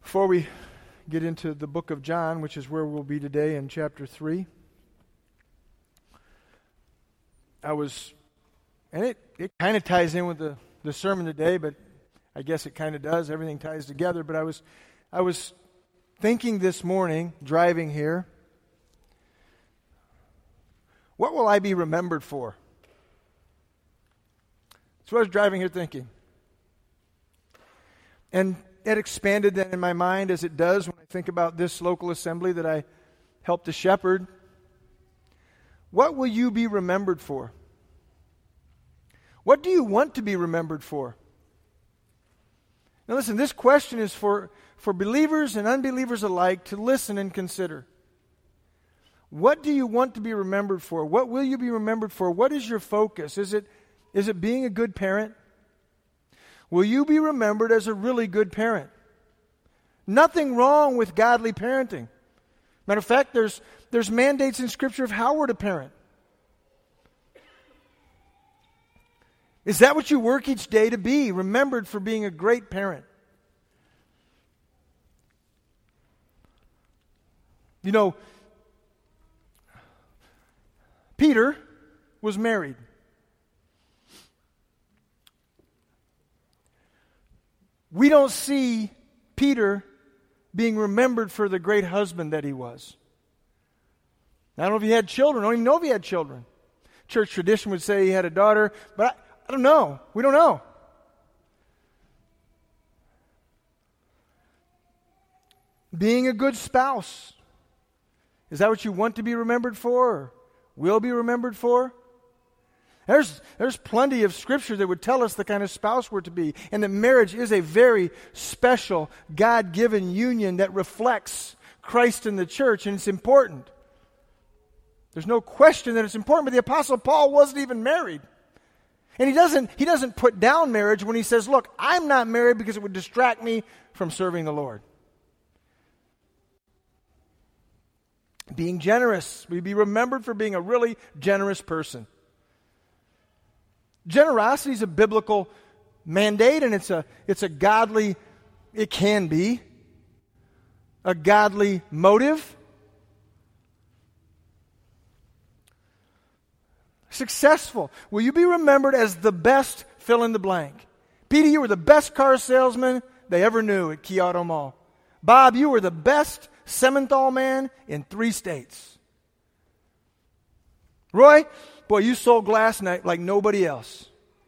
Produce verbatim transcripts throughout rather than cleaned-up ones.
Before we get into the book of John, which is where we'll be today in chapter three, I was, and it, it kind of ties in with the, the sermon today, but I guess it kind of does. Everything ties together. But I was, I was thinking this morning, driving here, what will I be remembered for? That's what I was driving here thinking. And it expanded then in my mind, as it does when I think about this local assembly that I helped to shepherd. What will you be remembered for? What do you want to be remembered for? Now listen, this question is for, for believers and unbelievers alike to listen and consider. What do you want to be remembered for? What will you be remembered for? What is your focus? Is it, is it being a good parent? Will you be remembered as a really good parent? Nothing wrong with godly parenting. Matter of fact, there's, there's mandates in Scripture of how we're to parent. Is that what you work each day to be? Remembered for being a great parent. You know, Peter was married. We don't see Peter being remembered for the great husband that he was. I don't know if he had children. I don't even know if he had children. Church tradition would say he had a daughter, but I, I don't know. We don't know. Being a good spouse. Is that what you want to be remembered for, or will be remembered for? There's, there's plenty of Scripture that would tell us the kind of spouse we're to be, and that marriage is a very special, God-given union that reflects Christ in the church, and it's important. There's no question that it's important, but the Apostle Paul wasn't even married. And he doesn't, he doesn't put down marriage when he says, look, I'm not married because it would distract me from serving the Lord. Being generous. We'd be remembered for being a really generous person. Generosity is a biblical mandate, and it's a, it's a godly, it can be, a godly motive. Successful. Will you be remembered as the best fill in the blank? Petey, you were the best car salesman they ever knew at Key Auto Mall. Bob, you were the best Simmenthal man in three states. Roy, boy, you sold glass night like nobody else.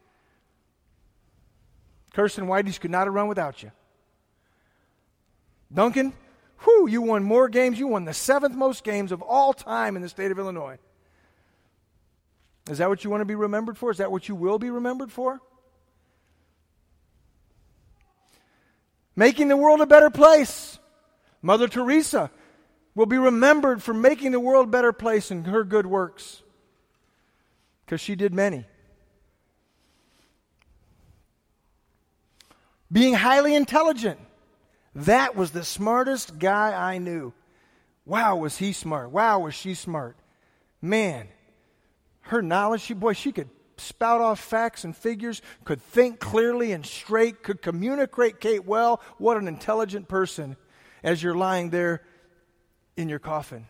Kirsten Whiteys could not have run without you. Duncan, whew, you won more games. You won the seventh most games of all time in the state of Illinois. Is that what you want to be remembered for? Is that what you will be remembered for? Making the world a better place. Mother Teresa will be remembered for making the world a better place in her good works, because she did many. Being highly intelligent. That was the smartest guy I knew. Wow, was he smart. Wow, was she smart. Man, her knowledge, she, boy, she could spout off facts and figures, could think clearly and straight, could communicate well. What an intelligent person as you're lying there in your coffin.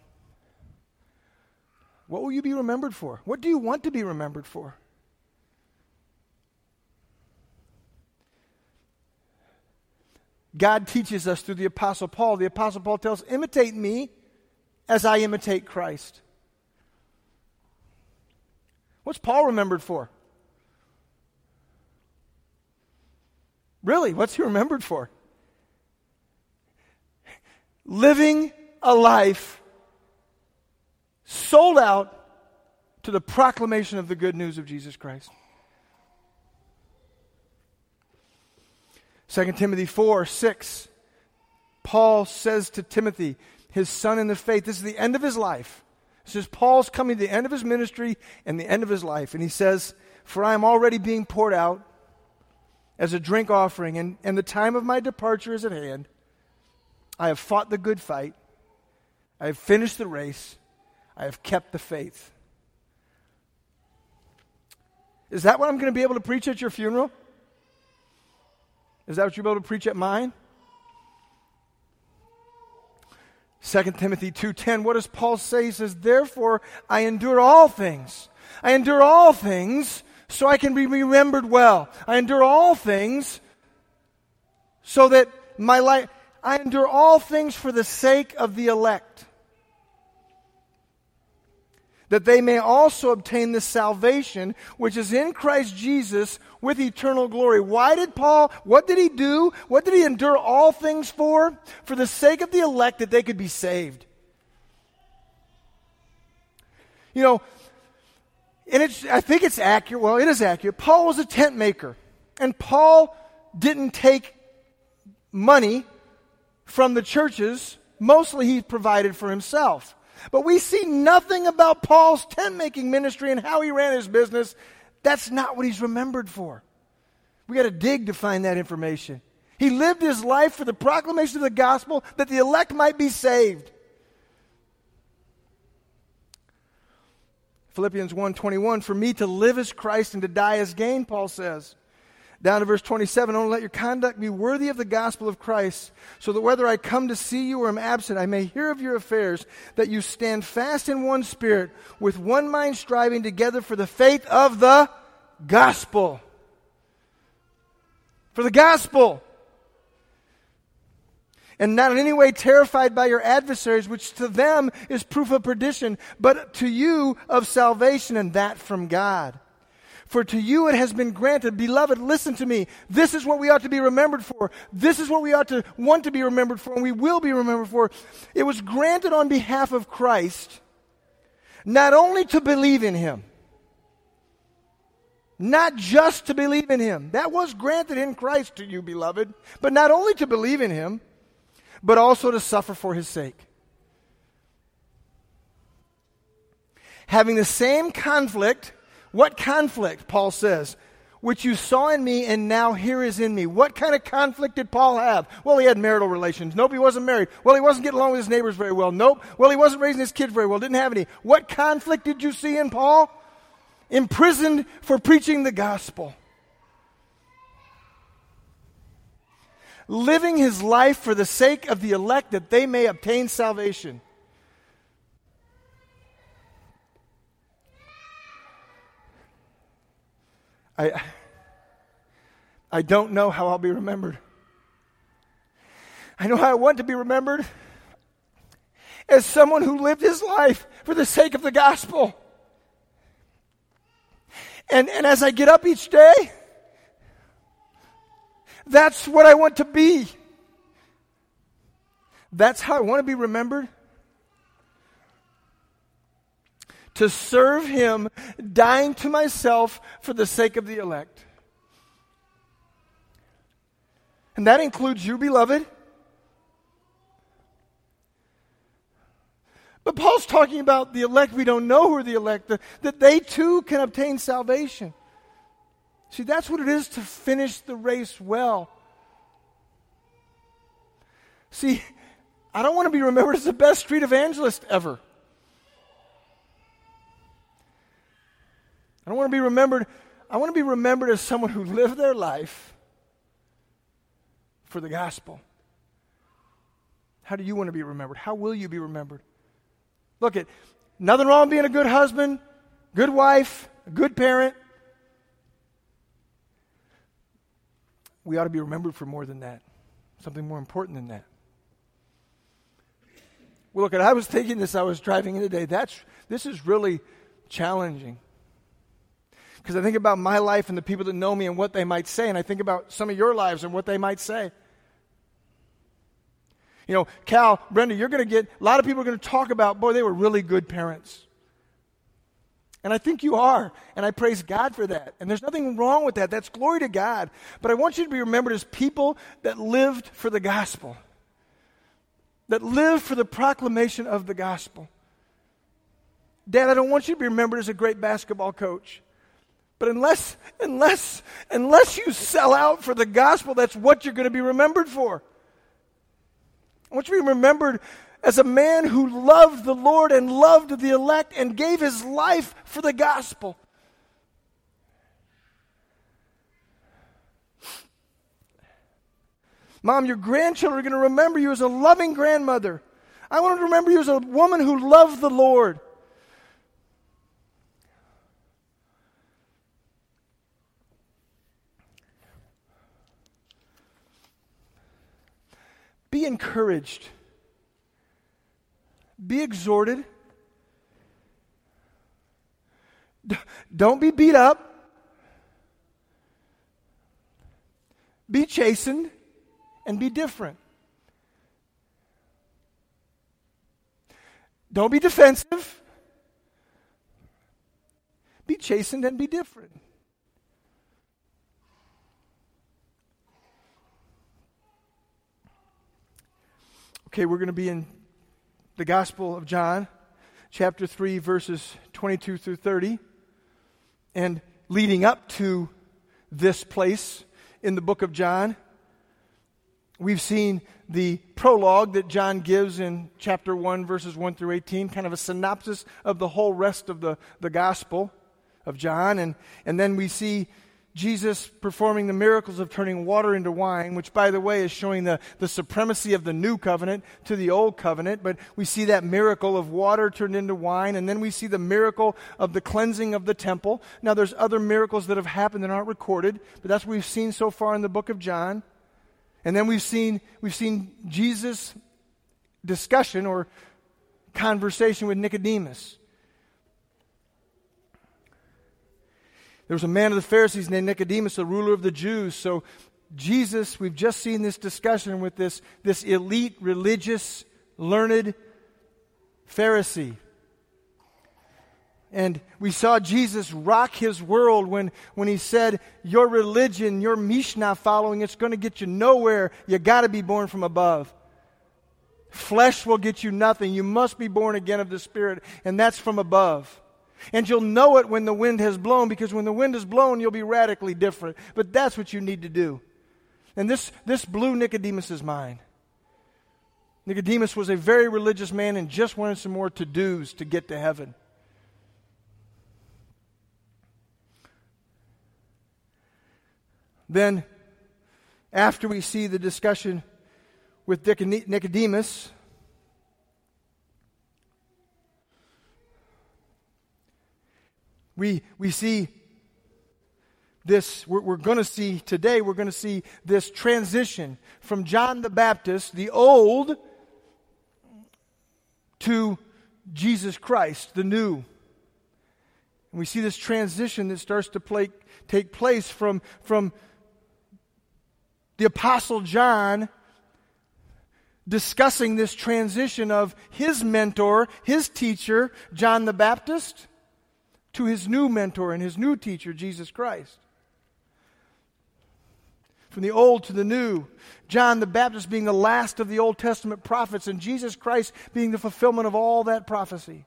What will you be remembered for? What do you want to be remembered for? God teaches us through the Apostle Paul. The Apostle Paul tells us, imitate me as I imitate Christ. What's Paul remembered for? Really, what's he remembered for? Living a life sold out to the proclamation of the good news of Jesus Christ. Second Timothy four, six, Paul says to Timothy, his son in the faith, this is the end of his life. This is Paul's coming to the end of his ministry and the end of his life. And he says, for I am already being poured out as a drink offering, and, and the time of my departure is at hand. I have fought the good fight. I have finished the race. I have kept the faith. Is that what I'm going to be able to preach at your funeral? Is that what you'll be able to preach at mine? Second Timothy two ten, what does Paul say? He says, therefore I endure all things. I endure all things so I can be remembered well. I endure all things so that my life, I endure all things for the sake of the elect, that they may also obtain the salvation which is in Christ Jesus with eternal glory. Why did Paul, what did he do? What did he endure all things for? For the sake of the elect, that they could be saved. You know, and it's, I think it's accurate, well, it is accurate. Paul was a tent maker, and Paul didn't take money from the churches. Mostly he provided for himself. But we see nothing about Paul's tent-making ministry and how he ran his business. That's not what he's remembered for. We got to dig to find that information. He lived his life for the proclamation of the gospel that the elect might be saved. Philippians one twenty-one, for me to live is Christ and to die is gain, Paul says. Down to verse twenty-seven, only let your conduct be worthy of the gospel of Christ, so that whether I come to see you or am absent, I may hear of your affairs, that you stand fast in one spirit, with one mind striving together for the faith of the gospel. For the gospel. And not in any way terrified by your adversaries, which to them is proof of perdition, but to you of salvation, and that from God. For to you it has been granted, beloved, listen to me. This is what we ought to be remembered for. This is what we ought to want to be remembered for, and we will be remembered for. It was granted on behalf of Christ, not only to believe in Him, not just to believe in Him. That was granted in Christ to you, beloved. But not only to believe in Him, but also to suffer for His sake. Having the same conflict. What conflict, Paul says, which you saw in me and now here is in me. What kind of conflict did Paul have? Well, he had marital relations. Nope, he wasn't married. Well, he wasn't getting along with his neighbors very well. Nope. Well, he wasn't raising his kids very well. Didn't have any. What conflict did you see in Paul? Imprisoned for preaching the gospel. Living his life for the sake of the elect, that they may obtain salvation. I, I don't know how I'll be remembered. I know how I want to be remembered as someone who lived his life for the sake of the gospel. And, and as I get up each day, that's what I want to be. That's how I want to be remembered. To serve Him, dying to myself for the sake of the elect. And that includes you, beloved. But Paul's talking about the elect. We don't know who are the elect, the, that they too can obtain salvation. See, that's what it is to finish the race well. See, I don't want to be remembered as the best street evangelist ever. I don't want to be remembered, I want to be remembered as someone who lived their life for the gospel. How do you want to be remembered? How will you be remembered? Look, at nothing wrong with being a good husband, good wife, a good parent. We ought to be remembered for more than that. Something more important than that. Well, look, I was thinking this, I was driving in today. That's, this is really challenging. Because I think about my life and the people that know me and what they might say, and I think about some of your lives and what they might say. You know, Cal, Brenda, you're going to get, a lot of people are going to talk about, boy, they were really good parents. And I think you are, and I praise God for that. And there's nothing wrong with that. That's glory to God. But I want you to be remembered as people that lived for the gospel, that lived for the proclamation of the gospel. Dad, I don't want you to be remembered as a great basketball coach. But unless, unless, unless you sell out for the gospel, that's what you're going to be remembered for. I want you to be remembered as a man who loved the Lord and loved the elect and gave his life for the gospel. Mom, your grandchildren are going to remember you as a loving grandmother, I want to remember you as a woman who loved the Lord. Be encouraged. Be exhorted. D- don't be beat up. Be chastened and be different. Don't be defensive. Be chastened and be different. Okay, we're going to be in the Gospel of John, chapter three, verses twenty-two through thirty. And leading up to this place in the book of John, we've seen the prologue that John gives in chapter one, verses one through eighteen, kind of a synopsis of the whole rest of the, the Gospel of John. And, and then we see Jesus performing the miracles of turning water into wine, which, by the way, is showing the, the supremacy of the new covenant to the old covenant. But we see that miracle of water turned into wine, and then we see the miracle of the cleansing of the temple. Now, there's other miracles that have happened that aren't recorded, but that's what we've seen so far in the book of John. And then we've seen we've seen Jesus' discussion or conversation with Nicodemus. There was a man of the Pharisees named Nicodemus, a ruler of the Jews. So Jesus, we've just seen this discussion with this, this elite, religious, learned Pharisee. And we saw Jesus rock his world when, when he said, your religion, your Mishnah following, it's going to get you nowhere. You got to be born from above. Flesh will get you nothing. You must be born again of the Spirit, and that's from above. And you'll know it when the wind has blown, because when the wind is blown, you'll be radically different. But that's what you need to do. And this, this blew Nicodemus' mind. Nicodemus was a very religious man and just wanted some more to-dos to get to heaven. Then, after we see the discussion with Nicodemus, we we see this, we're, we're going to see today, we're going to see this transition from John the Baptist, the old, to Jesus Christ, the new. And we see this transition that starts to play, take place from, from the Apostle John discussing this transition of his mentor, his teacher, John the Baptist, to his new mentor and his new teacher, Jesus Christ. From the old to the new, John the Baptist being the last of the Old Testament prophets, and Jesus Christ being the fulfillment of all that prophecy.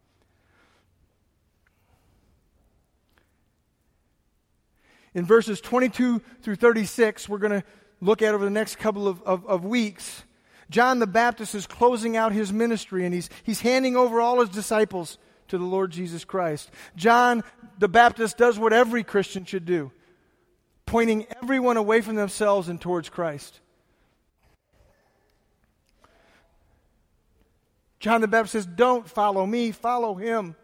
In verses twenty-two through thirty-six, we're going to look at over the next couple of, of, of weeks, John the Baptist is closing out his ministry, and he's, he's handing over all his disciples to the Lord Jesus Christ. John the Baptist does what every Christian should do, pointing everyone away from themselves and towards Christ. John the Baptist says, don't follow me, follow him.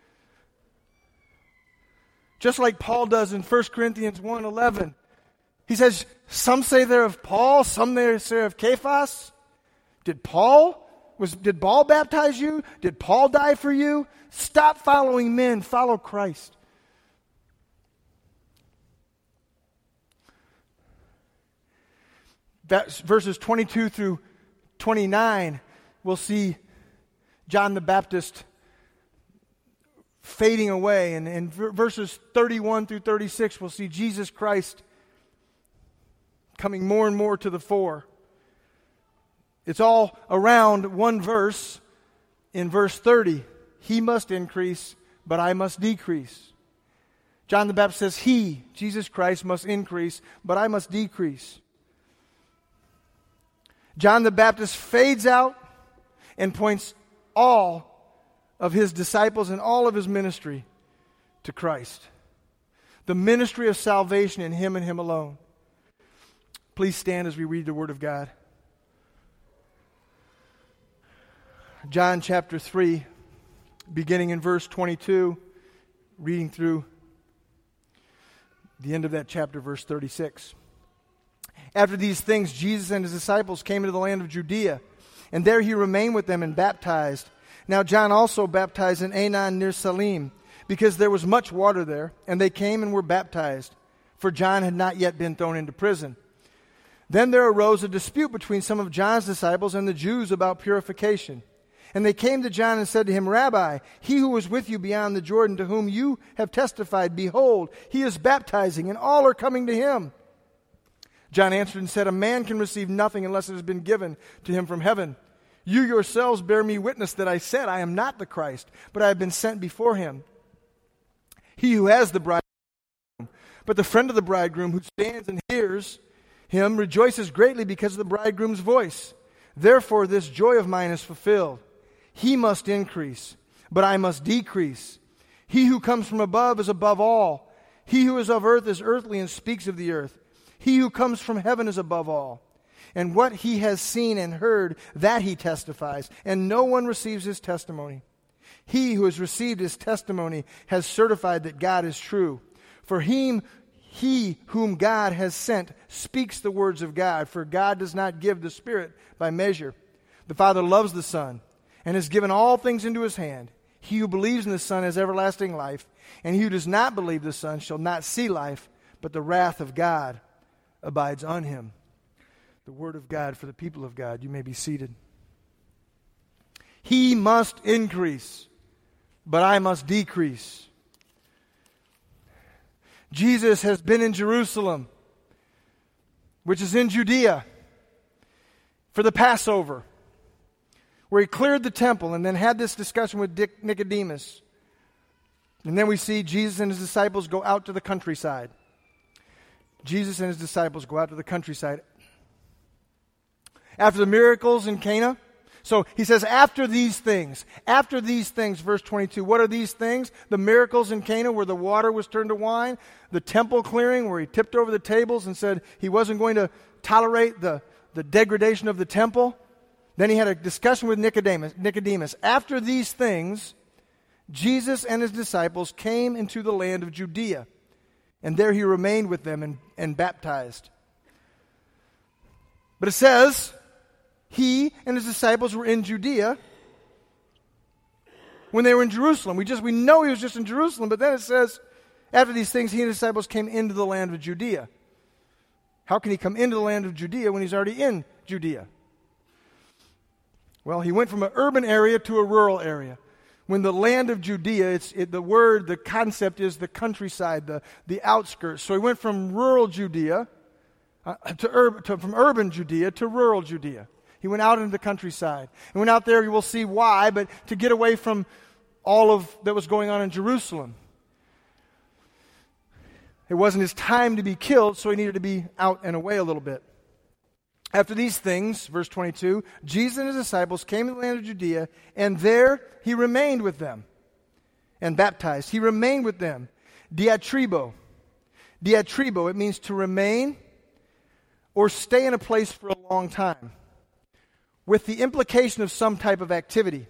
Just like Paul does in First Corinthians one eleven. He says, some say they're of Paul, some say they're of Cephas. Did Paul, was, did Paul baptize you? Did Paul die for you? Stop following men, follow Christ. That's verses twenty-two through twenty-nine, we'll see John the Baptist fading away. And in verses thirty-one through thirty-six, we'll see Jesus Christ coming more and more to the fore. It's all around one verse. In verse thirty, he must increase, but I must decrease. John the Baptist says, he, Jesus Christ, must increase, but I must decrease. John the Baptist fades out and points all of his disciples and all of his ministry to Christ. The ministry of salvation in him and him alone. Please stand as we read the Word of God. John chapter three, beginning in verse twenty-two, reading through the end of that chapter, verse thirty-six. After these things, Jesus and his disciples came into the land of Judea, and there he remained with them and baptized. Now John also baptized in Aenon near Salim, because there was much water there, and they came and were baptized, for John had not yet been thrown into prison. Then there arose a dispute between some of John's disciples and the Jews about purification. And they came to John and said to him, Rabbi, he who was with you beyond the Jordan, to whom you have testified, behold, he is baptizing, and all are coming to him. John answered and said, a man can receive nothing unless it has been given to him from heaven. You yourselves bear me witness that I said, I am not the Christ, but I have been sent before him. He who has the bridegroom, but the friend of the bridegroom who stands and hears him rejoices greatly because of the bridegroom's voice. Therefore this joy of mine is fulfilled. He must increase, but I must decrease. He who comes from above is above all. He who is of earth is earthly and speaks of the earth. He who comes from heaven is above all. And what he has seen and heard, that he testifies, and no one receives his testimony. He who has received his testimony has certified that God is true. For him, he whom God has sent speaks the words of God, for God does not give the Spirit by measure. The Father loves the Son, and has given all things into his hand. He who believes in the Son has everlasting life, and he who does not believe the Son shall not see life, but the wrath of God abides on him. The word of God for the people of God. You may be seated. He must increase, but I must decrease. Jesus has been in Jerusalem, which is in Judea, for the Passover, where he cleared the temple and then had this discussion with Nicodemus. And then we see Jesus and his disciples go out to the countryside. Jesus and his disciples go out to the countryside. After the miracles in Cana. So he says, after these things, after these things, verse twenty-two, what are these things? The miracles in Cana where the water was turned to wine, the temple clearing where he tipped over the tables and said he wasn't going to tolerate the, the degradation of the temple. Then he had a discussion with Nicodemus. Nicodemus. After these things, Jesus and his disciples came into the land of Judea, and there he remained with them and, and baptized. But it says, he and his disciples were in Judea when they were in Jerusalem. We just we know he was just in Jerusalem, but then it says, after these things, he and his disciples came into the land of Judea. How can he come into the land of Judea when he's already in Judea? Well, he went from an urban area to a rural area. When the land of Judea, it's it, the word, the concept is the countryside, the, the outskirts. So he went from rural Judea, uh, to, ur- to from urban Judea to rural Judea. He went out into the countryside. He went out there, you will see why, but to get away from all of that was going on in Jerusalem. It wasn't his time to be killed, so he needed to be out and away a little bit. After these things, verse twenty-two, Jesus and his disciples came to the land of Judea, and there he remained with them and baptized. He remained with them. Diatribo. Diatribo, it means to remain or stay in a place for a long time, with the implication of some type of activity.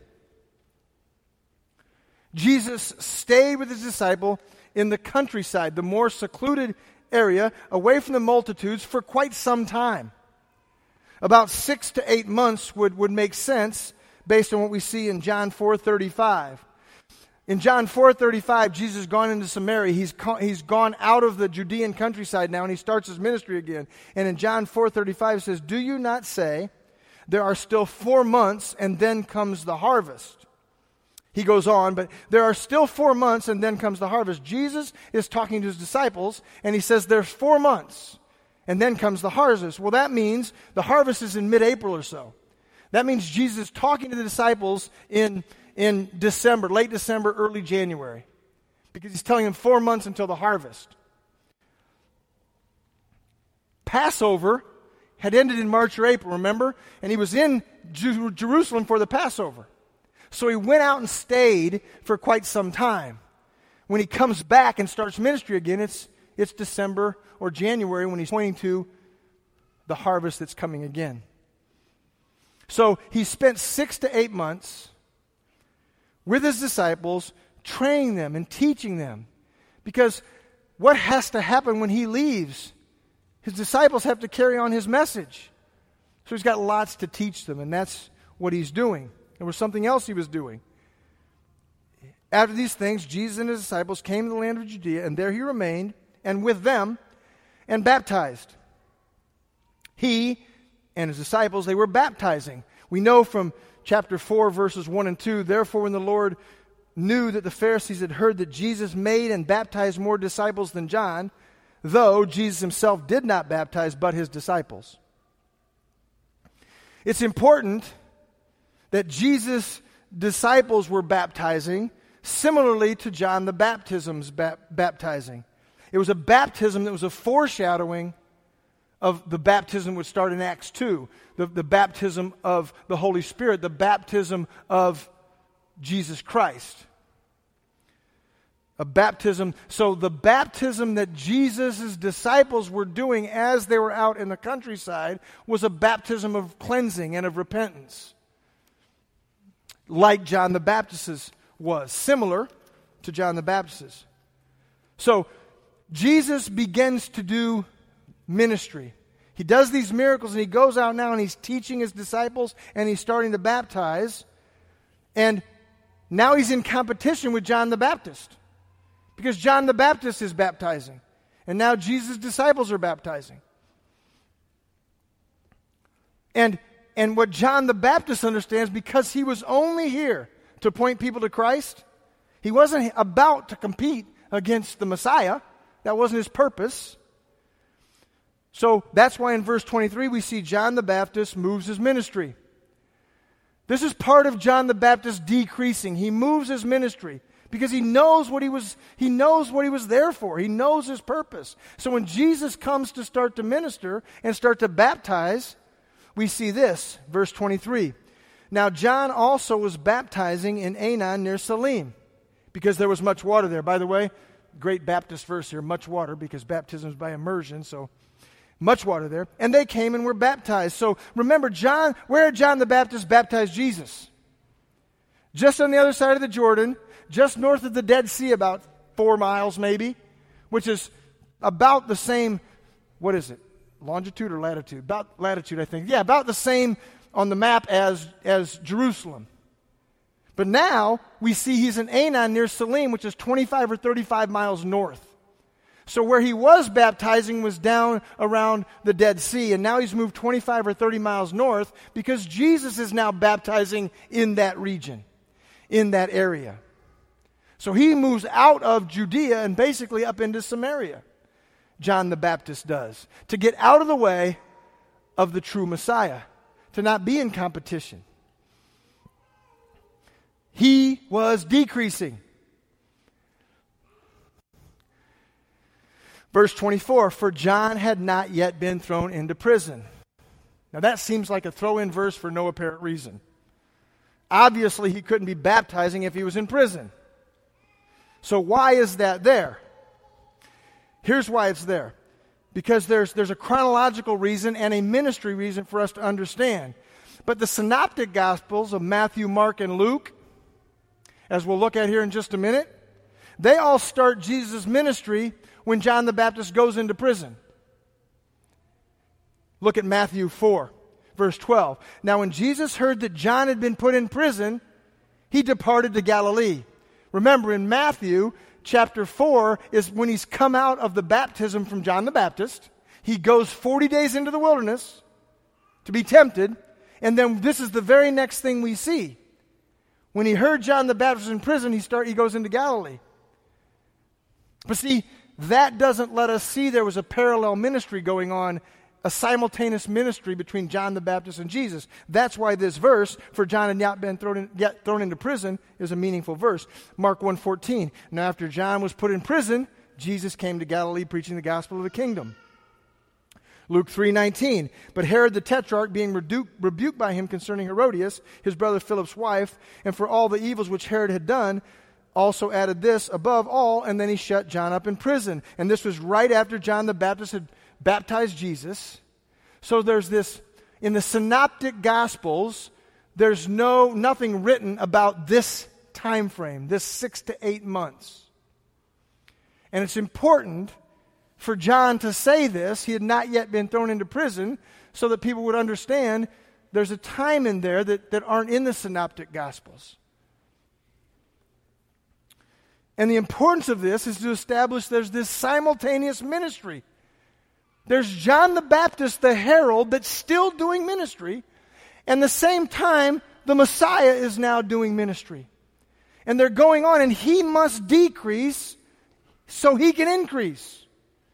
Jesus stayed with his disciple in the countryside, the more secluded area, away from the multitudes for quite some time. About six to eight months would, would make sense based on what we see in John four thirty-five. In John four thirty-five, Jesus has gone into Samaria. He's, he's gone out of the Judean countryside now, and he starts his ministry again. And in John four thirty-five, it says, do you not say, there are still four months, and then comes the harvest? He goes on, but there are still four months, and then comes the harvest. Jesus is talking to his disciples, and he says there's four months. And then comes the harvest. Well, that means the harvest is in mid-April or so. That means Jesus is talking to the disciples in, in December, late December, early January. Because he's telling them four months until the harvest. Passover had ended in March or April, remember? And he was in Jer- Jerusalem for the Passover. So he went out and stayed for quite some time. When he comes back and starts ministry again, it's It's December or January when he's pointing to the harvest that's coming again. So he spent six to eight months with his disciples, training them and teaching them. Because what has to happen when he leaves? His disciples have to carry on his message. So he's got lots to teach them, and that's what he's doing. There was something else he was doing. After these things, Jesus and his disciples came to the land of Judea, and there he remained, and with them, and baptized. He and his disciples, they were baptizing. We know from chapter four, verses one and two, therefore when the Lord knew that the Pharisees had heard that Jesus made and baptized more disciples than John, though Jesus himself did not baptize but his disciples. It's important that Jesus' disciples were baptizing similarly to John the Baptist's ba- baptizing. It was a baptism that was a foreshadowing of the baptism would start in Acts two, the, the baptism of the Holy Spirit, the baptism of Jesus Christ. A baptism, so the baptism that Jesus' disciples were doing as they were out in the countryside was a baptism of cleansing and of repentance. Like John the Baptist's was, similar to John the Baptist's. So, Jesus begins to do ministry. He does these miracles and he goes out now and he's teaching his disciples and he's starting to baptize. And now he's in competition with John the Baptist. Because John the Baptist is baptizing. And now Jesus' disciples are baptizing. And, and what John the Baptist understands, because he was only here to point people to Christ, he wasn't about to compete against the Messiah. That wasn't his purpose. So that's why in verse twenty-three we see John the Baptist moves his ministry. This is part of John the Baptist decreasing. He moves his ministry because he knows what he was he knows what he was there for. He knows his purpose. So when Jesus comes to start to minister and start to baptize, we see this, verse twenty-three. Now John also was baptizing in Aenon near Salim, because there was much water there. By the way, great Baptist verse here, much water, because baptism is by immersion, so much water there. And they came and were baptized. So remember, John, where had John the Baptist baptized Jesus? Just on the other side of the Jordan, just north of the Dead Sea, about four miles maybe, which is about the same, what is it, longitude or latitude? About latitude, I think. Yeah, about the same on the map as, as Jerusalem. But now we see he's in Aenon near Salim, which is twenty-five or thirty-five miles north. So where he was baptizing was down around the Dead Sea, and now he's moved twenty-five or thirty miles north because Jesus is now baptizing in that region, in that area. So he moves out of Judea and basically up into Samaria. John the Baptist does, to get out of the way of the true Messiah, to not be in competition. He was decreasing. Verse twenty-four, for John had not yet been thrown into prison. Now that seems like a throw-in verse for no apparent reason. Obviously he couldn't be baptizing if he was in prison. So why is that there? Here's why it's there. Because there's, there's a chronological reason and a ministry reason for us to understand. But the synoptic gospels of Matthew, Mark, and Luke, as we'll look at here in just a minute, they all start Jesus' ministry when John the Baptist goes into prison. Look at Matthew four, verse twelve. Now when Jesus heard that John had been put in prison, he departed to Galilee. Remember, in Matthew chapter four is when he's come out of the baptism from John the Baptist. He goes forty days into the wilderness to be tempted, and then this is the very next thing we see. When he heard John the Baptist in prison, he start he goes into Galilee. But see, that doesn't let us see there was a parallel ministry going on, a simultaneous ministry between John the Baptist and Jesus. That's why this verse, for John had not been thrown, in, yet thrown into prison, is a meaningful verse. Mark one fourteen. Now after John was put in prison, Jesus came to Galilee preaching the gospel of the kingdom. Luke three nineteen. But Herod the Tetrarch, being rebu- rebuked by him concerning Herodias, his brother Philip's wife, and for all the evils which Herod had done, also added this above all, and then he shut John up in prison. And this was right after John the Baptist had baptized Jesus. So there's this in the synoptic gospels, there's no nothing written about this time frame, this six to eight months. And it's important for John to say this. He had not yet been thrown into prison, so that people would understand there's a time in there that, that aren't in the synoptic gospels. And the importance of this is to establish there's this simultaneous ministry. There's John the Baptist, the herald, that's still doing ministry, and at the same time, the Messiah is now doing ministry. And they're going on, and he must decrease so he can increase.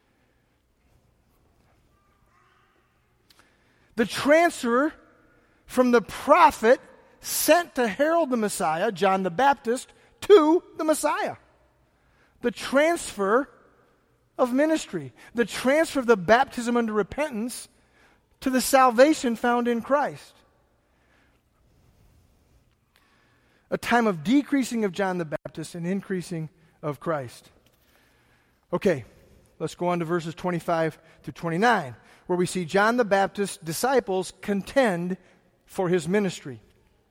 The transfer from the prophet sent to herald the Messiah, John the Baptist, to the Messiah. The transfer of ministry. The transfer of the baptism unto repentance to the salvation found in Christ. A time of decreasing of John the Baptist and increasing of Christ. Okay, let's go on to verses twenty-five through twenty-nine, where we see John the Baptist's disciples contend for his ministry.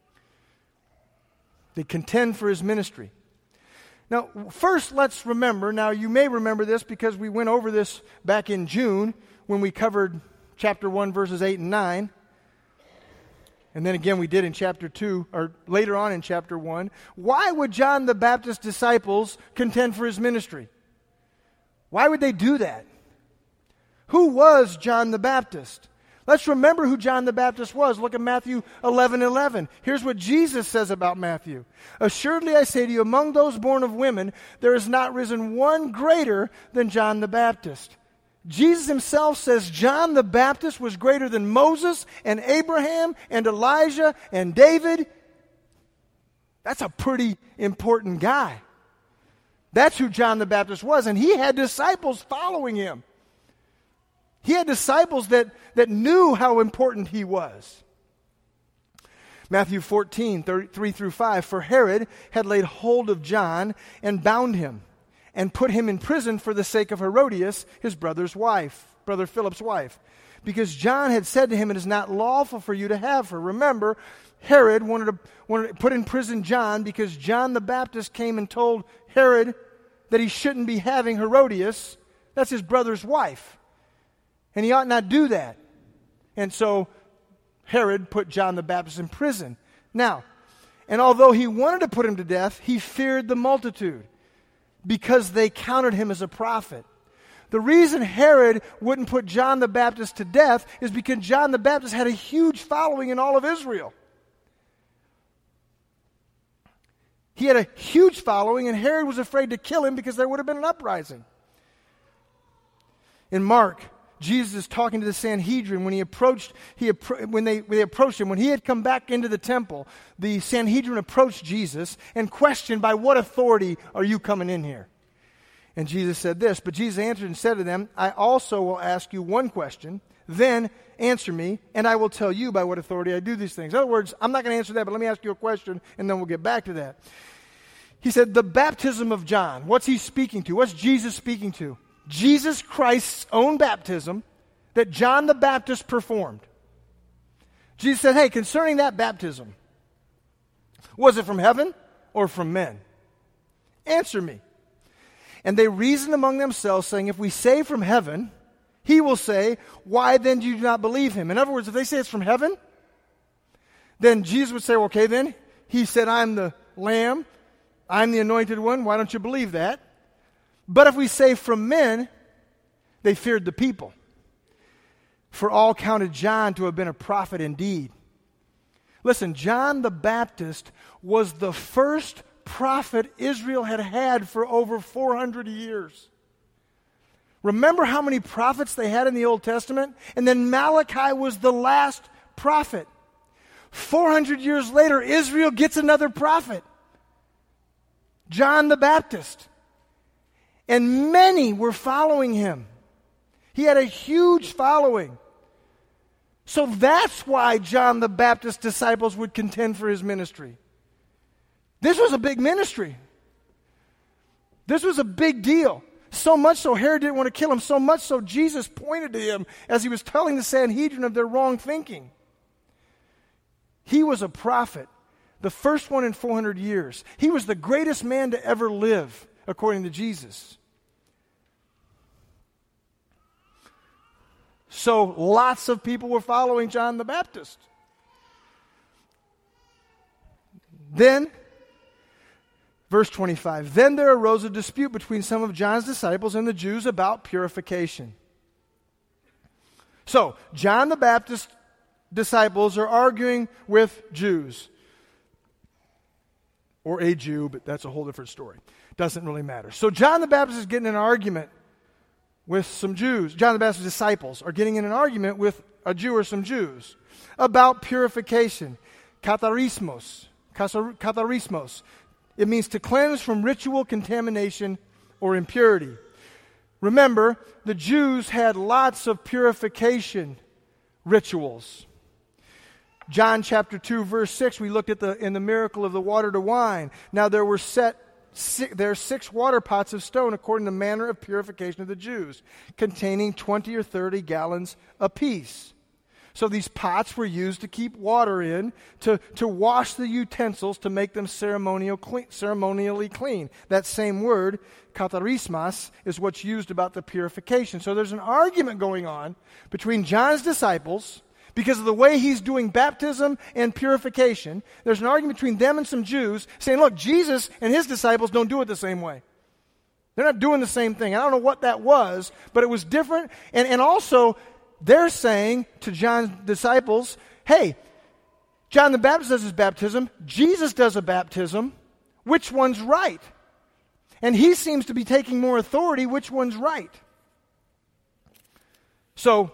They contend for his ministry. Now, first let's remember, now you may remember this because we went over this back in June when we covered chapter one, verses eight and nine. And then again we did in chapter two, or later on in chapter one. Why would John the Baptist's disciples contend for his ministry? Why would they do that? Who was John the Baptist? Let's remember who John the Baptist was. Look at Matthew eleven eleven. Here's what Jesus says about Matthew. Assuredly I say to you, among those born of women, there has not risen one greater than John the Baptist. Jesus himself says John the Baptist was greater than Moses and Abraham and Elijah and David. That's a pretty important guy. That's who John the Baptist was, and he had disciples following him. He had disciples that, that knew how important he was. Matthew fourteen, three through five. For Herod had laid hold of John and bound him and put him in prison for the sake of Herodias, his brother's wife, brother Philip's wife. Because John had said to him, it is not lawful for you to have her. Remember, Herod wanted to, wanted to put in prison John because John the Baptist came and told Herod that he shouldn't be having Herodias. That's his brother's wife. And he ought not do that. And so Herod put John the Baptist in prison. Now, and although he wanted to put him to death, he feared the multitude because they counted him as a prophet. The reason Herod wouldn't put John the Baptist to death is because John the Baptist had a huge following in all of Israel. He had a huge following, and Herod was afraid to kill him because there would have been an uprising. In Mark, Jesus is talking to the Sanhedrin when he approached. He appro- when they when they approached him when he had come back into the temple. The Sanhedrin approached Jesus and questioned, "By what authority are you coming in here?" And Jesus said this. But Jesus answered and said to them, "I also will ask you one question. Then answer me, and I will tell you by what authority I do these things." In other words, I'm not going to answer that, but let me ask you a question, and then we'll get back to that. He said, the baptism of John. What's he speaking to? What's Jesus speaking to? Jesus Christ's own baptism that John the Baptist performed. Jesus said, hey, concerning that baptism, was it from heaven or from men? Answer me. And they reasoned among themselves, saying, if we say from heaven, he will say, why then do you not believe him? In other words, if they say it's from heaven, then Jesus would say, well, okay, then he said, I'm the Lamb, I'm the anointed one, why don't you believe that? But if we say from men, they feared the people. For all counted John to have been a prophet indeed. Listen, John the Baptist was the first prophet Israel had had for over four hundred years. Remember how many prophets they had in the Old Testament? And then Malachi was the last prophet. four hundred years later, Israel gets another prophet. John the Baptist. And many were following him. He had a huge following. So that's why John the Baptist's disciples would contend for his ministry. This was a big ministry. This was a big deal. So much so Herod didn't want to kill him. So much so Jesus pointed to him as he was telling the Sanhedrin of their wrong thinking. He was a prophet, the first one in four hundred years. He was the greatest man to ever live, according to Jesus. So lots of people were following John the Baptist. Then, verse twenty-five, then there arose a dispute between some of John's disciples and the Jews about purification. So, John the Baptist's disciples are arguing with Jews. Or a Jew, but that's a whole different story. Doesn't really matter. So John the Baptist is getting in an argument with some Jews. John the Baptist's disciples are getting in an argument with a Jew or some Jews about purification. Katharismos. Katharismos. It means to cleanse from ritual contamination or impurity. Remember, the Jews had lots of purification rituals. John chapter two, verse six, we looked at the in the miracle of the water to wine. Now there were set six, there are six water pots of stone according to the manner of purification of the Jews, containing twenty or thirty gallons apiece. So these pots were used to keep water in, to, to wash the utensils, to make them ceremonial clean, ceremonially clean. That same word, katharismas, is what's used about the purification. So there's an argument going on between John's disciples, because of the way he's doing baptism and purification. There's an argument between them and some Jews saying, look, Jesus and his disciples don't do it the same way. They're not doing the same thing. I don't know what that was, but it was different. And, and also, they're saying to John's disciples, hey, John the Baptist does his baptism. Jesus does a baptism. Which one's right? And he seems to be taking more authority. Which one's right? So,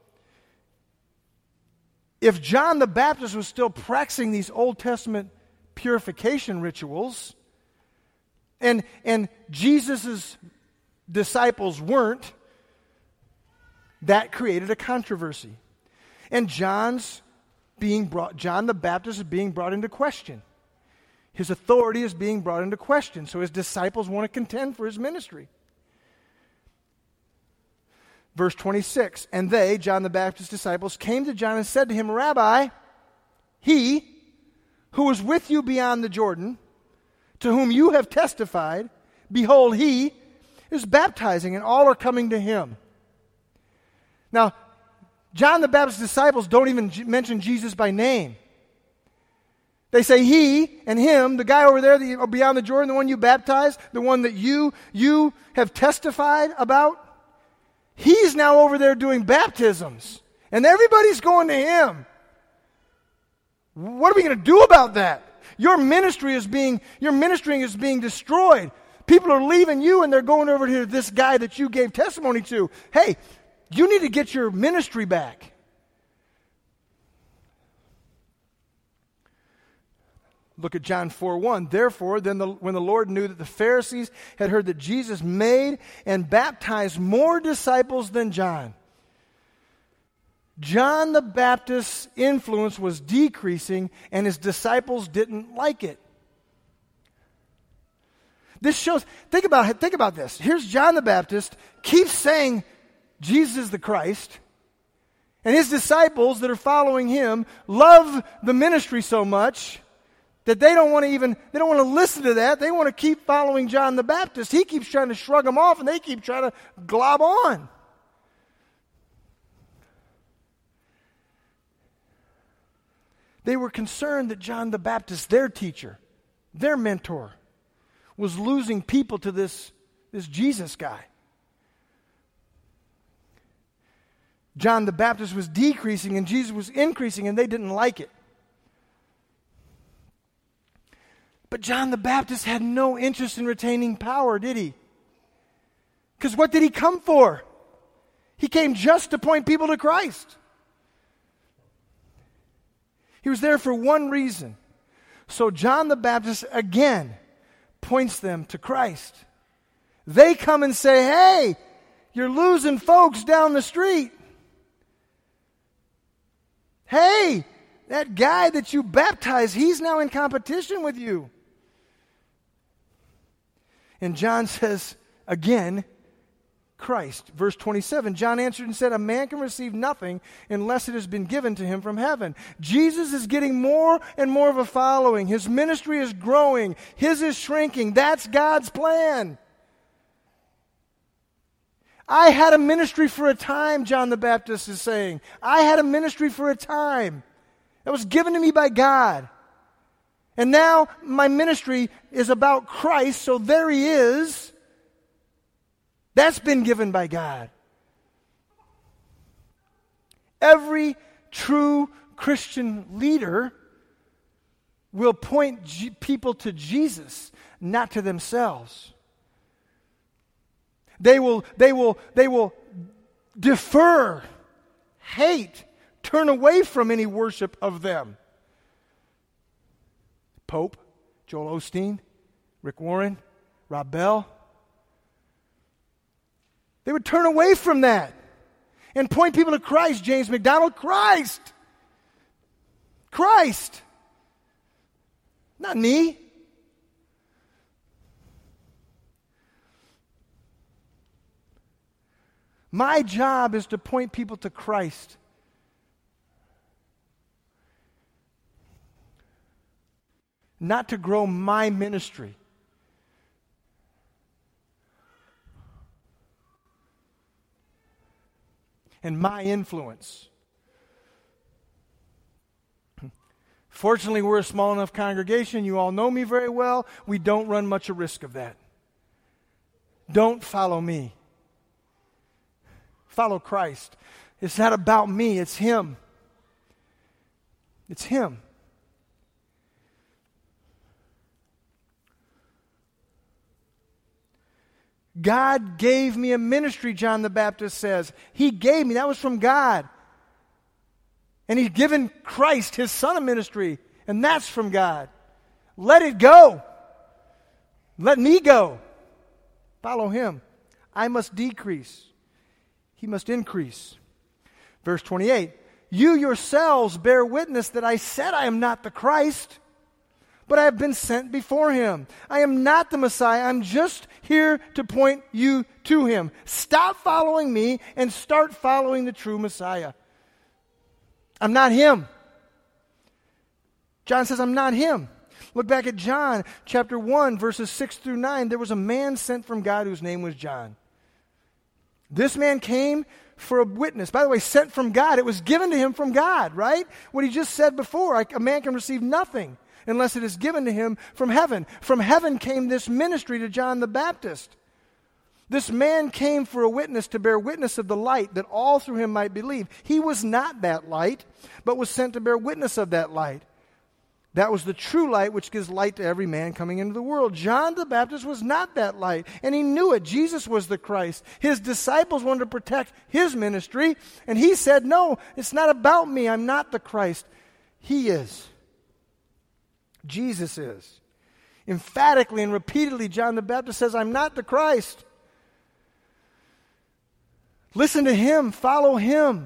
if John the Baptist was still practicing these Old Testament purification rituals, and, and Jesus' disciples weren't, that created a controversy. And John's being brought, John the Baptist is being brought into question. His authority is being brought into question. So his disciples want to contend for his ministry. Verse twenty-six, and they, John the Baptist's disciples, came to John and said to him, Rabbi, he who was with you beyond the Jordan, to whom you have testified, behold, he is baptizing, and all are coming to him. Now, John the Baptist's disciples don't even j- mention Jesus by name. They say he and him, the guy over there the, beyond the Jordan, the one you baptized, the one that you, you have testified about. He's now over there doing baptisms. And everybody's going to him. What are we going to do about that? Your ministry is being, your ministry is being destroyed. People are leaving you and they're going over to this guy that you gave testimony to. Hey, you need to get your ministry back. Look at John four one. Therefore, then the, when the Lord knew that the Pharisees had heard that Jesus made and baptized more disciples than John, John the Baptist's influence was decreasing and his disciples didn't like it. This shows, think about it, think about this. Here's John the Baptist, keeps saying Jesus is the Christ, and his disciples that are following him love the ministry so much that they don't want to even, they don't want to listen to that. They want to keep following John the Baptist. He keeps trying to shrug them off, and they keep trying to glob on. They were concerned that John the Baptist, their teacher, their mentor, was losing people to this, this Jesus guy. John the Baptist was decreasing and Jesus was increasing, and they didn't like it. But John the Baptist had no interest in retaining power, did he? Because what did he come for? He came just to point people to Christ. He was there for one reason. So John the Baptist again points them to Christ. They come and say, hey, you're losing folks down the street. Hey, that guy that you baptized, he's now in competition with you. And John says, again, Christ. Verse twenty-seven, John answered and said, a man can receive nothing unless it has been given to him from heaven. Jesus is getting more and more of a following. His ministry is growing. His is shrinking. That's God's plan. I had a ministry for a time, John the Baptist is saying. I had a ministry for a time. That was given to me by God. And now my ministry is about Christ, so there he is. That's been given by God. Every true Christian leader will point G- people to Jesus, not to themselves. They will, they will, they will defer, hate, turn away from any worship of them. Pope, Joel Osteen, Rick Warren, Rob Bell. They would turn away from that and point people to Christ. James McDonald, Christ. Christ. Not me. My job is to point people to Christ. Not to grow my ministry. And my influence. Fortunately, we're a small enough congregation. You all know me very well. We don't run much a risk of that. Don't follow me. Follow Christ. It's not about me, it's Him. It's Him. God gave me a ministry, John the Baptist says. He gave me. That was from God. And He's given Christ, His Son, a ministry. And that's from God. Let it go. Let me go. Follow Him. I must decrease. He must increase. Verse twenty-eight. You yourselves bear witness that I said I am not the Christ, but I have been sent before Him. I am not the Messiah. I'm just here to point you to Him. Stop following me and start following the true Messiah. I'm not Him. John says, I'm not Him. Look back at John chapter one, verses six through nine. There was a man sent from God whose name was John. This man came for a witness. By the way, sent from God. It was given to him from God, right? What he just said before, a man can receive nothing unless it is given to him from heaven. From heaven came this ministry to John the Baptist. This man came for a witness to bear witness of the light, that all through him might believe. He was not that light, but was sent to bear witness of that light. That was the true light which gives light to every man coming into the world. John the Baptist was not that light, and he knew it. Jesus was the Christ. His disciples wanted to protect his ministry, and he said, no, it's not about me. I'm not the Christ. He is. Jesus is. Emphatically and repeatedly, John the Baptist says, I'm not the Christ. Listen to him. Follow him.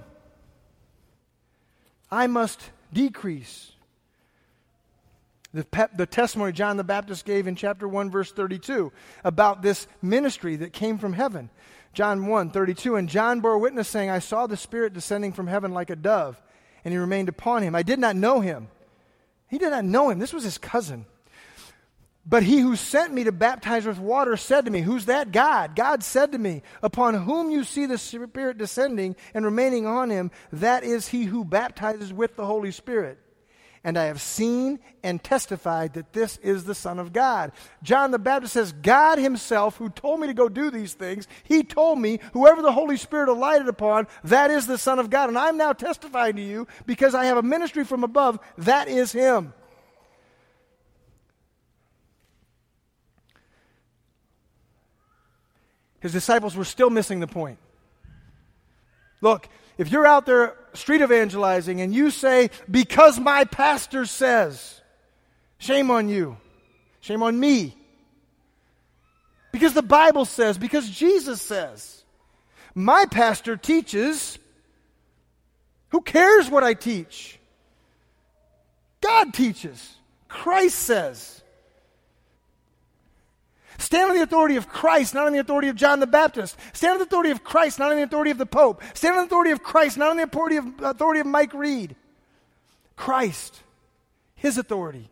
I must decrease. The, pe- the testimony John the Baptist gave in chapter one, verse thirty-two, about this ministry that came from heaven. John one, thirty-two, and John bore witness, saying, I saw the Spirit descending from heaven like a dove, and he remained upon him. I did not know him. He did not know him. This was his cousin. But he who sent me to baptize with water said to me, who's that? God. God said to me, upon whom you see the Spirit descending and remaining on him, that is he who baptizes with the Holy Spirit. And I have seen and testified that this is the Son of God. John the Baptist says, God himself, who told me to go do these things, he told me, whoever the Holy Spirit alighted upon, that is the Son of God. And I'm now testifying to you, because I have a ministry from above, that is him. His disciples were still missing the point. Look, if you're out there street evangelizing and you say, because my pastor says, shame on you. Shame on me. Because the Bible says, because Jesus says. My pastor teaches. Who cares what I teach? God teaches. Christ says. Stand on the authority of Christ, not on the authority of John the Baptist. Stand on the authority of Christ, not on the authority of the Pope. Stand on the authority of Christ, not on the authority of, authority of Mike Reed. Christ, His authority.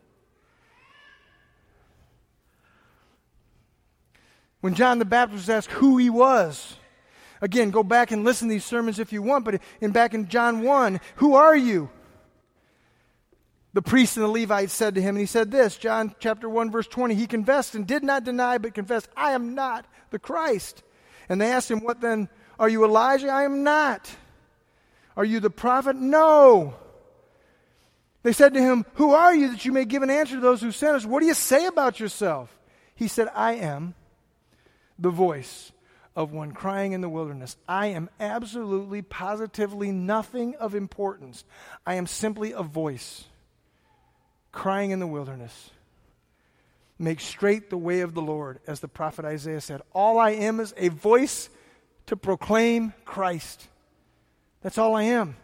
When John the Baptist was asked who he was, again, go back and listen to these sermons if you want, but in back in John one, who are you? The priest and the Levites said to him, and he said this, John chapter one, verse twenty, he confessed and did not deny, but confessed, I am not the Christ. And they asked him, what then? Are you Elijah? I am not. Are you the prophet? No. They said to him, who are you that you may give an answer to those who sent us? What do you say about yourself? He said, I am the voice of one crying in the wilderness. I am absolutely, positively nothing of importance. I am simply a voice crying in the wilderness. Make straight the way of the Lord, as the prophet Isaiah said. All I am is a voice to proclaim Christ. That's all I am.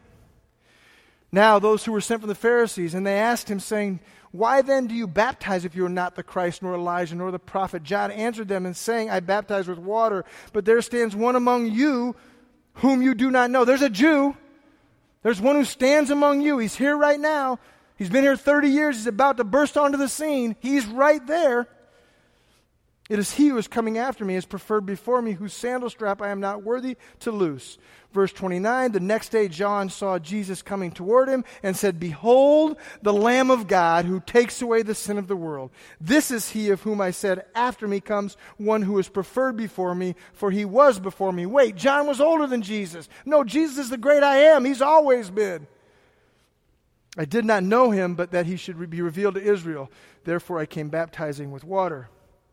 Now those who were sent from the Pharisees, and they asked him, saying, why then do you baptize if you are not the Christ, nor Elijah, nor the prophet? John answered them and saying, I baptize with water, but there stands one among you whom you do not know. There's a Jew. There's one who stands among you. He's here right now. He's been here thirty years. He's about to burst onto the scene. He's right there. It is he who is coming after me, is preferred before me, whose sandal strap I am not worthy to loose. Verse twenty-nine, the next day John saw Jesus coming toward him and said, behold, the Lamb of God who takes away the sin of the world. This is he of whom I said, after me comes one who is preferred before me, for he was before me. Wait, John was older than Jesus. No, Jesus is the great I am. He's always been. I did not know him, but that he should be revealed to Israel. Therefore I came baptizing with water.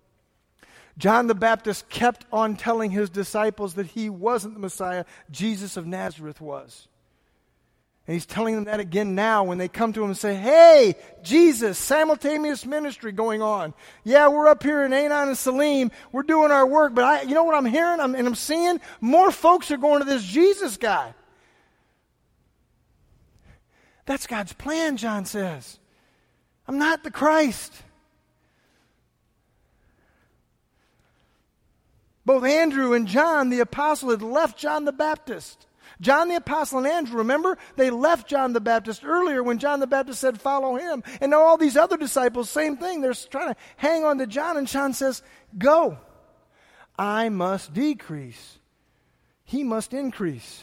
John the Baptist kept on telling his disciples that he wasn't the Messiah, Jesus of Nazareth was. And he's telling them that again now when they come to him and say, hey, Jesus, simultaneous ministry going on. Yeah, we're up here in Anon and Salim. We're doing our work, but I, you know what I'm hearing I'm, and I'm seeing? More folks are going to this Jesus guy. That's God's plan, John says. I'm not the Christ. Both Andrew and John the apostle had left John the Baptist. John the apostle and Andrew, remember? They left John the Baptist earlier when John the Baptist said, follow him. And now all these other disciples, same thing. They're trying to hang on to John. And John says, go. I must decrease. He must increase.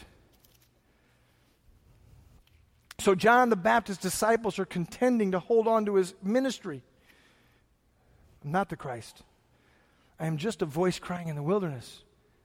So John the Baptist's disciples are contending to hold on to his ministry. I'm not the Christ. I am just a voice crying in the wilderness.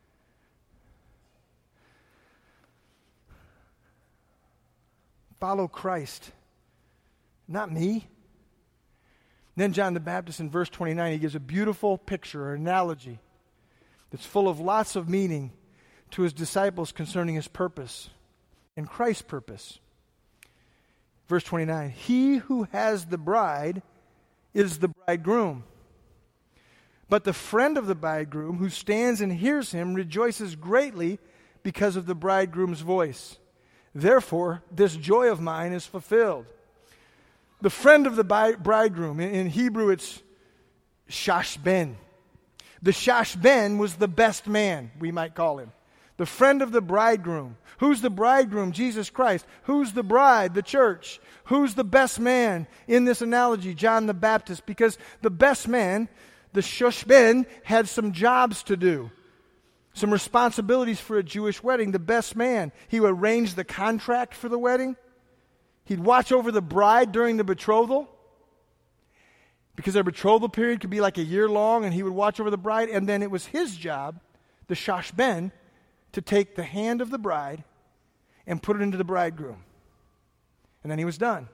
Follow Christ, not me. Then John the Baptist in verse twenty-nine, he gives a beautiful picture or analogy that's full of lots of meaning to his disciples concerning his purpose and Christ's purpose. Verse twenty-nine, he who has the bride is the bridegroom. But the friend of the bridegroom who stands and hears him rejoices greatly because of the bridegroom's voice. Therefore, this joy of mine is fulfilled. The friend of the bridegroom, in Hebrew it's Shashben. The Shashben was the best man, we might call him. The friend of the bridegroom. Who's the bridegroom? Jesus Christ. Who's the bride? The church. Who's the best man in this analogy? John the Baptist. Because the best man, the Shashben, had some jobs to do. Some responsibilities for a Jewish wedding. The best man, he would arrange the contract for the wedding. He'd watch over the bride during the betrothal. Because their betrothal period could be like a year long, and he would watch over the bride. And then it was his job, the Shashben, to take the hand of the bride and put it into the bridegroom. And then he was done.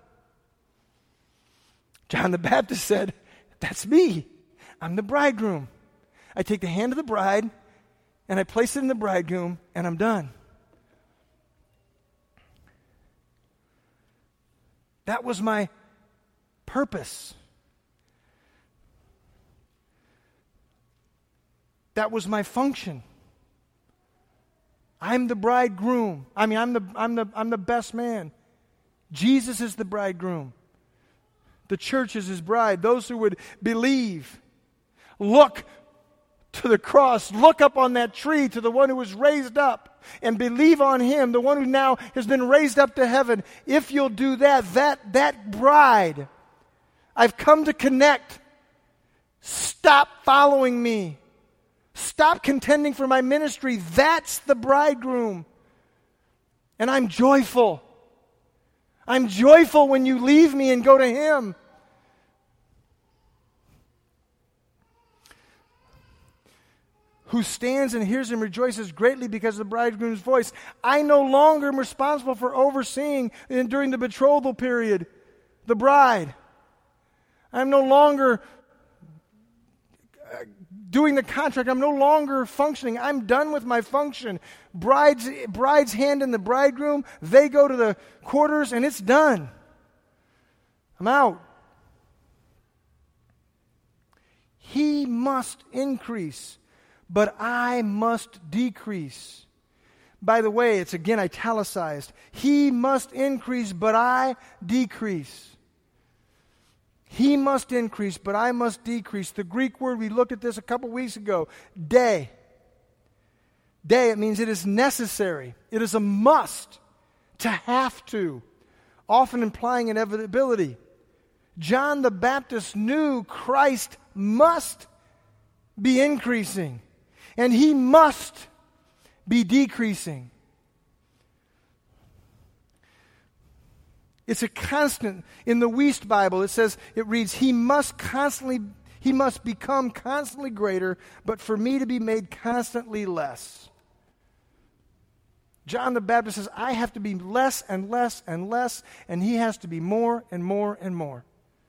John the Baptist said, that's me. I'm the bridegroom. I take the hand of the bride and I place it in the bridegroom and I'm done. That was my purpose. That was my function. I'm the bridegroom. I mean, I'm the I'm the I'm the best man. Jesus is the bridegroom. The church is his bride. Those who would believe, look to the cross, look up on that tree to the one who was raised up, and believe on him, the one who now has been raised up to heaven, if you'll do that, that, that bride, I've come to connect. Stop following me. Stop contending for my ministry. That's the bridegroom. And I'm joyful. I'm joyful when you leave me and go to him. Who stands and hears and rejoices greatly because of the bridegroom's voice. I no longer am responsible for overseeing in, during the betrothal period the bride. I'm no longer doing the contract. I'm no longer functioning. I'm done with my function. Bride's, bride's hand in the bridegroom. They go to the quarters and it's done. I'm out. He must increase, but I must decrease. By the way, it's again italicized. He must increase, but I decrease. He must increase, but I must decrease. The Greek word, we looked at this a couple weeks ago, day. Day, it means it is necessary. It is a must, to have to, often implying inevitability. John the Baptist knew Christ must be increasing, and he must be decreasing. It's a constant. In the Wuest Bible, it says, it reads, he must constantly, he must become constantly greater, but for me to be made constantly less. John the Baptist says, I have to be less and less and less, and he has to be more and more and more.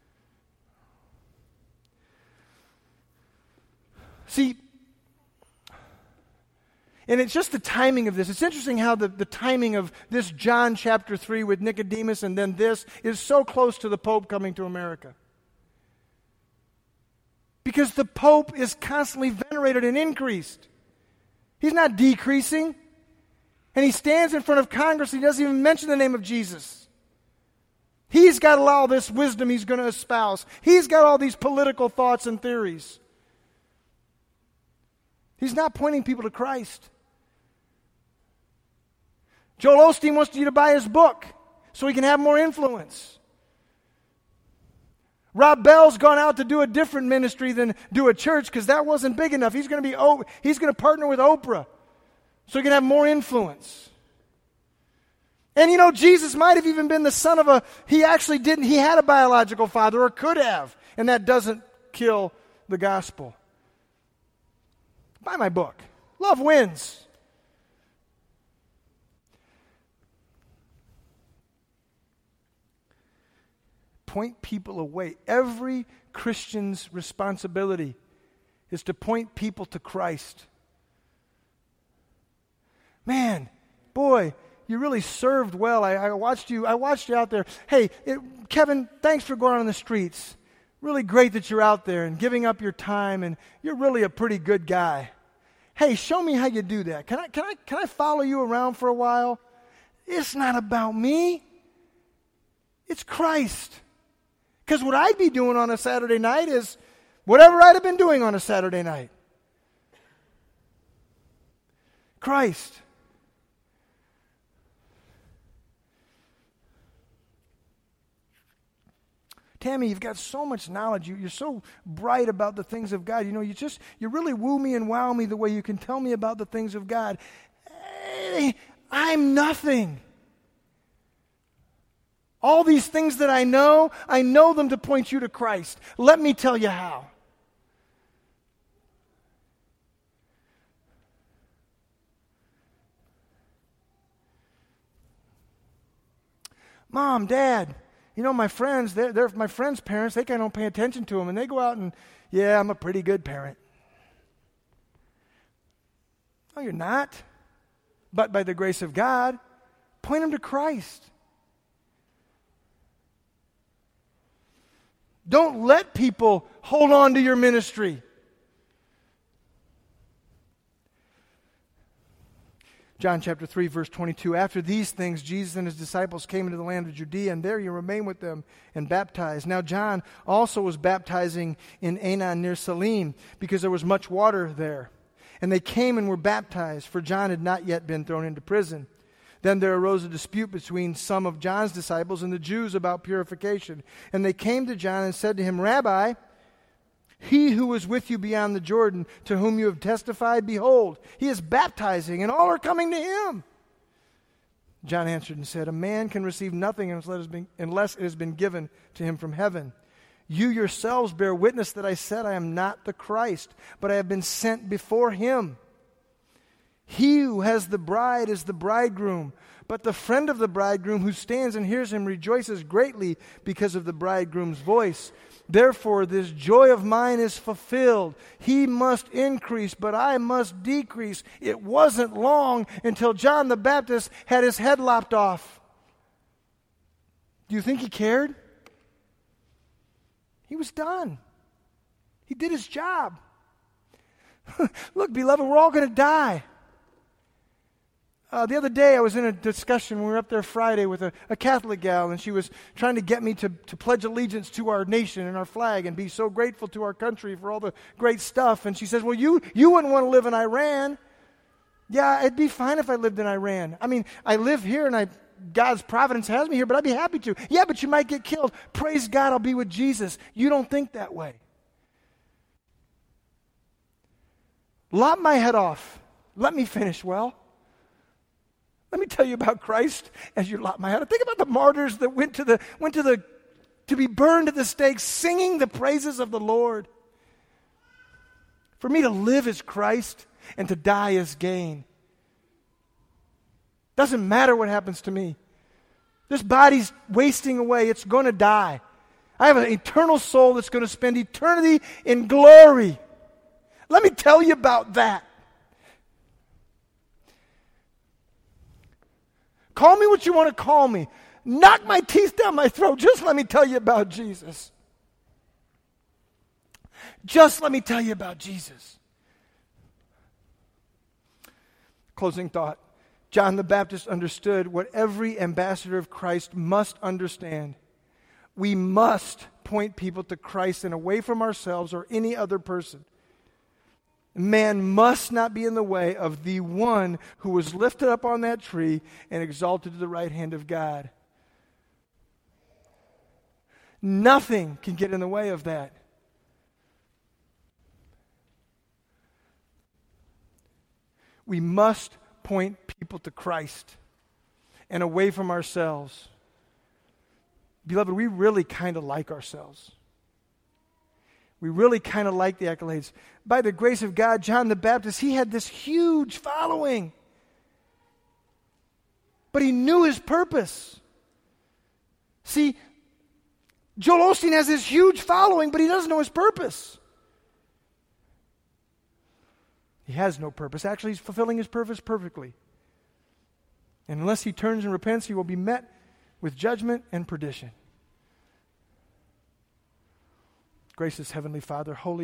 See, and it's just the timing of this. It's interesting how the, the timing of this John chapter three with Nicodemus and then this is so close to the Pope coming to America. Because the Pope is constantly venerated and increased. He's not decreasing. And he stands in front of Congress and he doesn't even mention the name of Jesus. He's got all this wisdom he's going to espouse. He's got all these political thoughts and theories. He's not pointing people to Christ. Joel Osteen wants you to buy his book so he can have more influence. Rob Bell's gone out to do a different ministry than do a church because that wasn't big enough. He's going to be he's going to partner with Oprah so he can have more influence. And you know, Jesus might have even been the son of a, he actually didn't, he had a biological father or could have, and that doesn't kill the gospel. Buy my book. Love wins. Point people away. Every Christian's responsibility is to point people to Christ. Man, boy, you really served well. I, I watched you. I watched you out there. Hey, it, Kevin, thanks for going on the streets. Really great that you're out there and giving up your time, and you're really a pretty good guy. Hey, show me how you do that. Can I, can I, can I follow you around for a while? It's not about me. It's Christ. Because what I'd be doing on a Saturday night is whatever I'd have been doing on a Saturday night. Christ. Tammy, you've got so much knowledge. You, you're so bright about the things of God. You know, you just, you really woo me and wow me the way you can tell me about the things of God. Hey, I'm nothing. All these things that I know, I know them to point you to Christ. Let me tell you how. Mom, Dad, you know, my friends, they're, they're my friends' parents, they kind of don't pay attention to them, and they go out and, yeah, I'm a pretty good parent. No, you're not. But by the grace of God, point them to Christ. Don't let people hold on to your ministry. John chapter three, verse twenty-two, after these things, Jesus and his disciples came into the land of Judea, and there he remained with them and baptized. Now John also was baptizing in Aenon near Salim, because there was much water there. And they came and were baptized, for John had not yet been thrown into prison. Then there arose a dispute between some of John's disciples and the Jews about purification. And they came to John and said to him, Rabbi, he who was with you beyond the Jordan, to whom you have testified, behold, he is baptizing, and all are coming to him. John answered and said, a man can receive nothing unless it has been, unless it has been given to him from heaven. You yourselves bear witness that I said I am not the Christ, but I have been sent before him. He who has the bride is the bridegroom, but the friend of the bridegroom who stands and hears him rejoices greatly because of the bridegroom's voice. Therefore, this joy of mine is fulfilled. He must increase, but I must decrease. It wasn't long until John the Baptist had his head lopped off. Do you think he cared? He was done. He did his job. Look, beloved, we're all going to die. Uh, the other day, I was in a discussion, we were up there Friday with a, a Catholic gal, and she was trying to get me to, to pledge allegiance to our nation and our flag and be so grateful to our country for all the great stuff. And she says, well, you, you wouldn't want to live in Iran. Yeah, it'd be fine if I lived in Iran. I mean, I live here, and I God's providence has me here, but I'd be happy to. Yeah, but you might get killed. Praise God, I'll be with Jesus. You don't think that way. Lop my head off. Let me finish well. Let me tell you about Christ as you lop my head. Think about the martyrs that went to the went to the to be burned at the stake, singing the praises of the Lord. For me to live is Christ, and to die is gain. Doesn't matter what happens to me. This body's wasting away. It's going to die. I have an eternal soul that's going to spend eternity in glory. Let me tell you about that. Call me what you want to call me. Knock my teeth down my throat. Just let me tell you about Jesus. Just let me tell you about Jesus. Closing thought. John the Baptist understood what every ambassador of Christ must understand. We must point people to Christ and away from ourselves or any other person. Man must not be in the way of the one who was lifted up on that tree and exalted to the right hand of God. Nothing can get in the way of that. We must point people to Christ and away from ourselves. Beloved, we really kind of like ourselves. We really kind of like the accolades. By the grace of God, John the Baptist, he had this huge following. But he knew his purpose. See, Joel Osteen has this huge following, but he doesn't know his purpose. He has no purpose. Actually, he's fulfilling his purpose perfectly. And unless he turns and repents, he will be met with judgment and perdition. Gracious Heavenly Father, holy